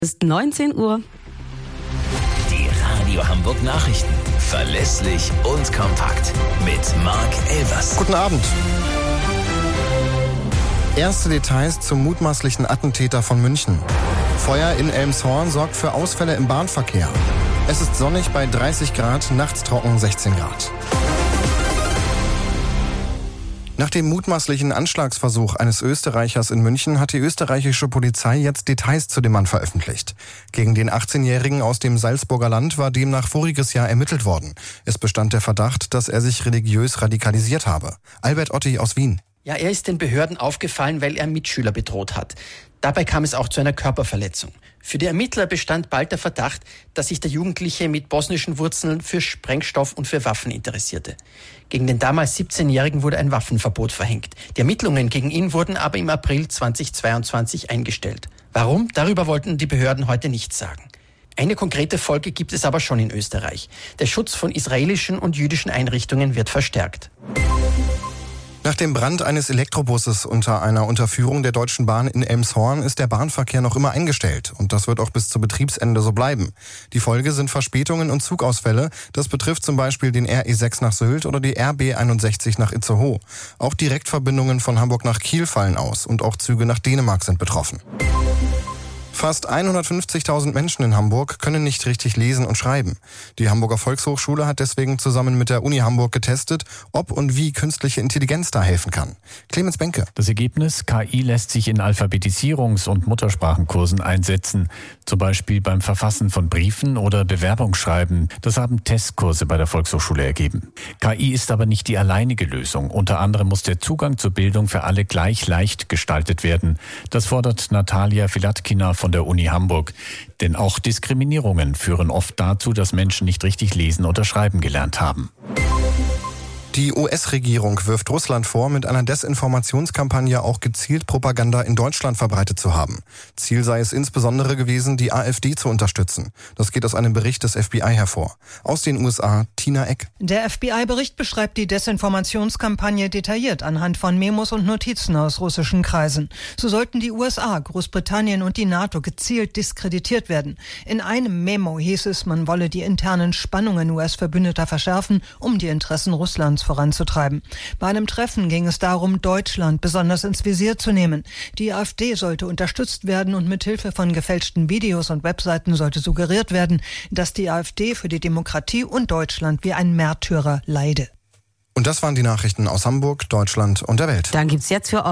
Es ist 19 Uhr. Die Radio Hamburg Nachrichten. Verlässlich und kompakt. Mit Marc Elvers. Guten Abend. Erste Details zum mutmaßlichen Attentäter von München. Feuer in Elmshorn sorgt für Ausfälle im Bahnverkehr. Es ist sonnig bei 30 Grad, nachts trocken 16 Grad. Nach dem mutmaßlichen Anschlagsversuch eines Österreichers in München hat die österreichische Polizei jetzt Details zu dem Mann veröffentlicht. Gegen den 18-Jährigen aus dem Salzburger Land war demnach voriges Jahr ermittelt worden. Es bestand der Verdacht, dass er sich religiös radikalisiert habe. Albert Otti aus Wien. Ja, er ist den Behörden aufgefallen, weil er Mitschüler bedroht hat. Dabei kam es auch zu einer Körperverletzung. Für die Ermittler bestand bald der Verdacht, dass sich der Jugendliche mit bosnischen Wurzeln für Sprengstoff und für Waffen interessierte. Gegen den damals 17-Jährigen wurde ein Waffenverbot verhängt. Die Ermittlungen gegen ihn wurden aber im April 2022 eingestellt. Warum? Darüber wollten die Behörden heute nichts sagen. Eine konkrete Folge gibt es aber schon in Österreich. Der Schutz von israelischen und jüdischen Einrichtungen wird verstärkt. Nach dem Brand eines Elektrobusses unter einer Unterführung der Deutschen Bahn in Elmshorn ist der Bahnverkehr noch immer eingestellt. Und das wird auch bis zu Betriebsende so bleiben. Die Folge sind Verspätungen und Zugausfälle. Das betrifft zum Beispiel den RE6 nach Sylt oder die RB 61 nach Itzehoe. Auch Direktverbindungen von Hamburg nach Kiel fallen aus und auch Züge nach Dänemark sind betroffen. Fast 150.000 Menschen in Hamburg können nicht richtig lesen und schreiben. Die Hamburger Volkshochschule hat deswegen zusammen mit der Uni Hamburg getestet, ob und wie künstliche Intelligenz da helfen kann. Clemens Benke. Das Ergebnis: KI lässt sich in Alphabetisierungs- und Muttersprachenkursen einsetzen. Zum Beispiel beim Verfassen von Briefen oder Bewerbungsschreiben. Das haben Testkurse bei der Volkshochschule ergeben. KI ist aber nicht die alleinige Lösung. Unter anderem muss der Zugang zur Bildung für alle gleich leicht gestaltet werden. Das fordert Natalia Filatkina von der Uni Hamburg. Denn auch Diskriminierungen führen oft dazu, dass Menschen nicht richtig lesen oder schreiben gelernt haben. Die US-Regierung wirft Russland vor, mit einer Desinformationskampagne auch gezielt Propaganda in Deutschland verbreitet zu haben. Ziel sei es insbesondere gewesen, die AfD zu unterstützen. Das geht aus einem Bericht des FBI hervor. Aus den USA, Tina Eck. Der FBI-Bericht beschreibt die Desinformationskampagne detailliert anhand von Memos und Notizen aus russischen Kreisen. So sollten die USA, Großbritannien und die NATO gezielt diskreditiert werden. In einem Memo hieß es, man wolle die internen Spannungen US-Verbündeter verschärfen, um die Interessen Russlands voranzutreiben. Bei einem Treffen ging es darum, Deutschland besonders ins Visier zu nehmen. Die AfD sollte unterstützt werden und mithilfe von gefälschten Videos und Webseiten sollte suggeriert werden, dass die AfD für die Demokratie und Deutschland wie ein Märtyrer leide. Und das waren die Nachrichten aus Hamburg, Deutschland und der Welt. Dann gibt's jetzt für